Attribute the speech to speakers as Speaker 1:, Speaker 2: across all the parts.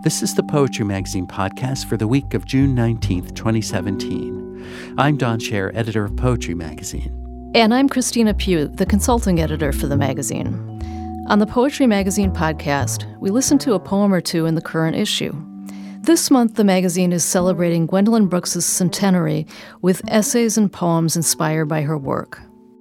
Speaker 1: This is the Poetry Magazine podcast for the week of June 19th, 2017. I'm Don Scher, editor of Poetry Magazine.
Speaker 2: And I'm Christina Pugh, the consulting editor for the magazine. On the Poetry Magazine podcast, we listen to a poem or two in the current issue. This month, the magazine is celebrating Gwendolyn Brooks' centenary with essays and poems inspired by her work.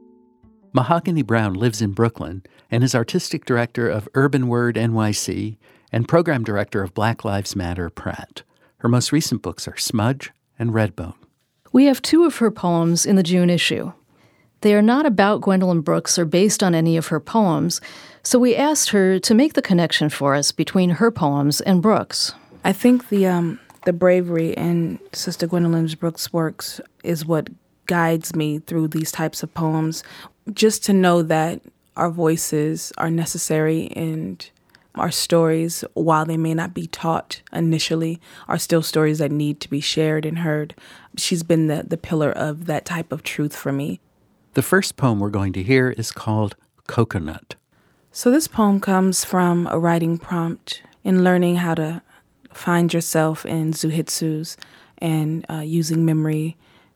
Speaker 1: Mahogany Browne lives in Brooklyn and is artistic director of Urban Word NYC and program director of Black Lives Matter Pratt. Her most recent books are Smudge and Redbone.
Speaker 2: We have two of her poems in the June issue. They are not about Gwendolyn Brooks or based on any of her poems, so we asked her to make the connection for us between her poems and Brooks.
Speaker 3: I think the bravery in Sister Gwendolyn Brooks' works is what guides me through these types of poems. Just to know that our voices are necessary and our stories, while they may not be taught initially, are still stories that need to be shared and heard. She's been the pillar of that type of truth for me.
Speaker 1: The first poem we're going to hear is called Coconut.
Speaker 3: So this poem comes from a writing prompt in learning how to find yourself in Zuhitsus and using memory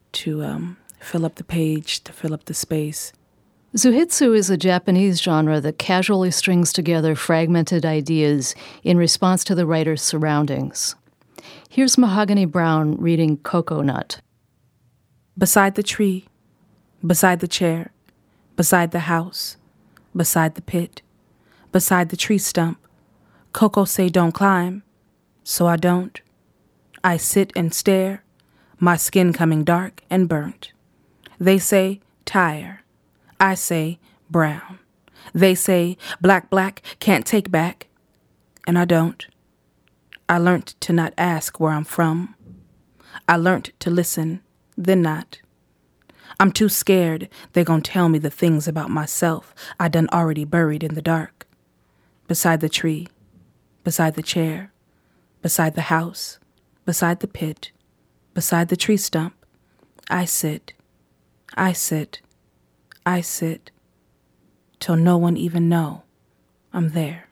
Speaker 3: to fill up the page, to fill up the space.
Speaker 2: Zuhitsu is a Japanese genre that casually strings together fragmented ideas in response to the writer's surroundings. Here's Mahogany Browne reading Coconut.
Speaker 3: Beside the tree, beside the chair, beside the house, beside the pit, beside the tree stump, Coco say don't climb, so I don't. I sit and stare, my skin coming dark and burnt. They say tire. I say brown. They say black can't take back. And I don't. I learnt to not ask where I'm from. I learnt to listen, then not. I'm too scared they gon' tell me the things about myself I done already buried in the dark. Beside the tree, beside the chair, beside the house, beside the pit, beside the tree stump, I sit, I sit, I sit, till no one even know I'm there.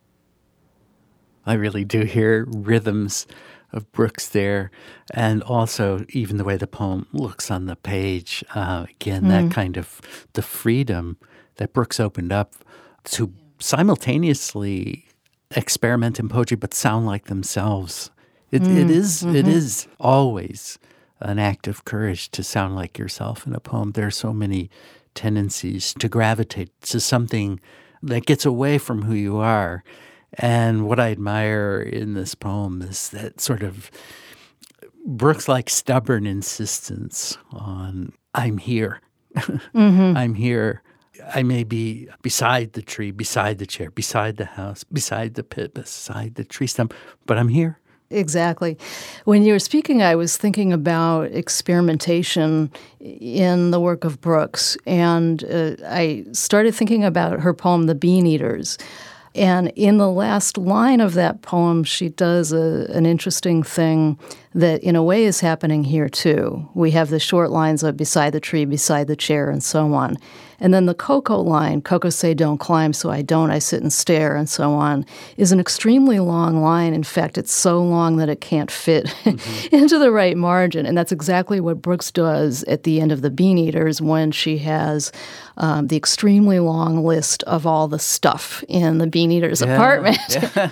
Speaker 1: I really do hear rhythms of Brooks there, and also even the way the poem looks on the page. That kind of the freedom that Brooks opened up to simultaneously experiment in poetry but sound like themselves. It is always an act of courage to sound like yourself in a poem. There are so many tendencies to gravitate to something that gets away from who you are. And what I admire in this poem is that sort of Brooks-like stubborn insistence on, I'm here. I'm here. I may be beside the tree, beside the chair, beside the house, beside the pit, beside the tree stump, but I'm here.
Speaker 2: Exactly. When you were speaking, I was thinking about experimentation in the work of Brooks, and I started thinking about her poem, The Bean Eaters. And in the last line of that poem, she does an interesting thing that in a way is happening here too. We have the short lines of beside the tree, beside the chair, and so on. And then the Coco line, Coco say don't climb, so I don't, I sit and stare, and so on, is an extremely long line. In fact, it's so long that it can't fit into the right margin. And that's exactly what Brooks does at the end of The Bean Eaters when she has the extremely long list of all the stuff in the Bean Eater's apartment. Yeah.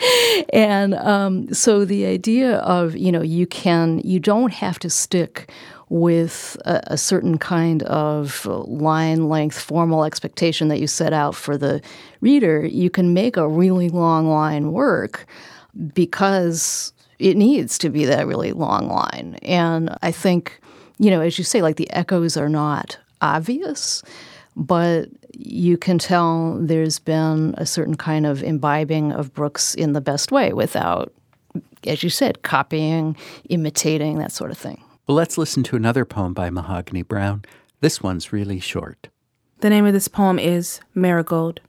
Speaker 2: And so the idea of, you don't have to stick with a certain kind of line length formal expectation that you set out for the reader. You can make a really long line work because it needs to be that really long line. And I think, as you say, like the echoes are not obvious, but you can tell there's been a certain kind of imbibing of Brooks in the best way without, as you said, copying, imitating, that sort of thing.
Speaker 1: Well, let's listen to another poem by Mahogany Browne. This one's really short.
Speaker 3: The name of this poem is Marigold.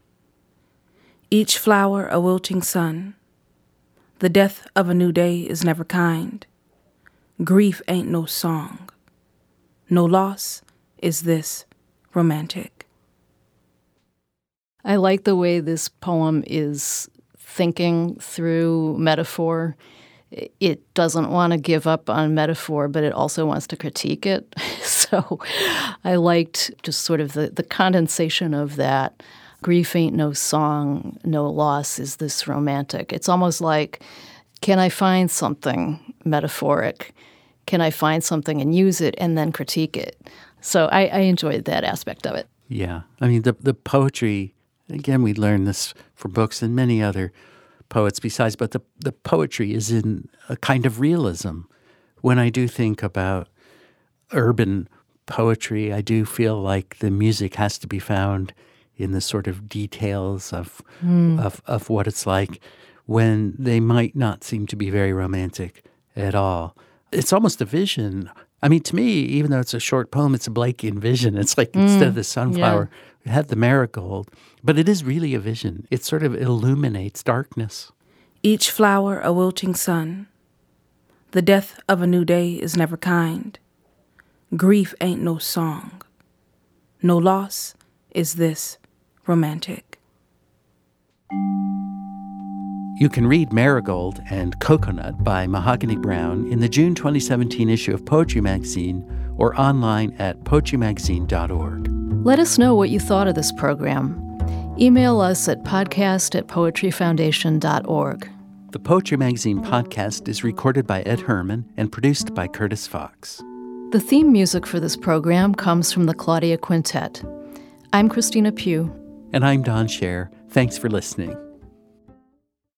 Speaker 3: Each flower a wilting sun. The death of a new day is never kind. Grief ain't no song. No loss is this romantic.
Speaker 2: I like the way this poem is thinking through metaphor. It doesn't want to give up on metaphor, but it also wants to critique it. So I liked just sort of the condensation of that. Grief ain't no song, no loss is this romantic. It's almost like, can I find something metaphoric? Can I find something and use it and then critique it? So I enjoyed that aspect of it.
Speaker 1: Yeah. I mean, the poetry, again, we learned this from books and many other poets besides, but the poetry is in a kind of realism. When I do think about urban poetry, I do feel like the music has to be found in the sort of details of what it's like when they might not seem to be very romantic at all. It's almost a vision. I mean, to me, even though it's a short poem, it's a Blakean vision. It's like instead of the sunflower, we had the marigold. But it is really a vision. It sort of illuminates darkness.
Speaker 3: Each flower a wilting sun. The death of a new day is never kind. Grief ain't no song. No loss is this romantic.
Speaker 1: You can read Marigold and Coconut by Mahogany Browne in the June 2017 issue of Poetry Magazine or online at poetrymagazine.org.
Speaker 2: Let us know what you thought of this program. Email us at podcast@poetryfoundation.org.
Speaker 1: The Poetry Magazine podcast is recorded by Ed Herman and produced by Curtis Fox.
Speaker 2: The theme music for this program comes from the Claudia Quintet. I'm Christina Pugh.
Speaker 1: And I'm Don Scher. Thanks for listening.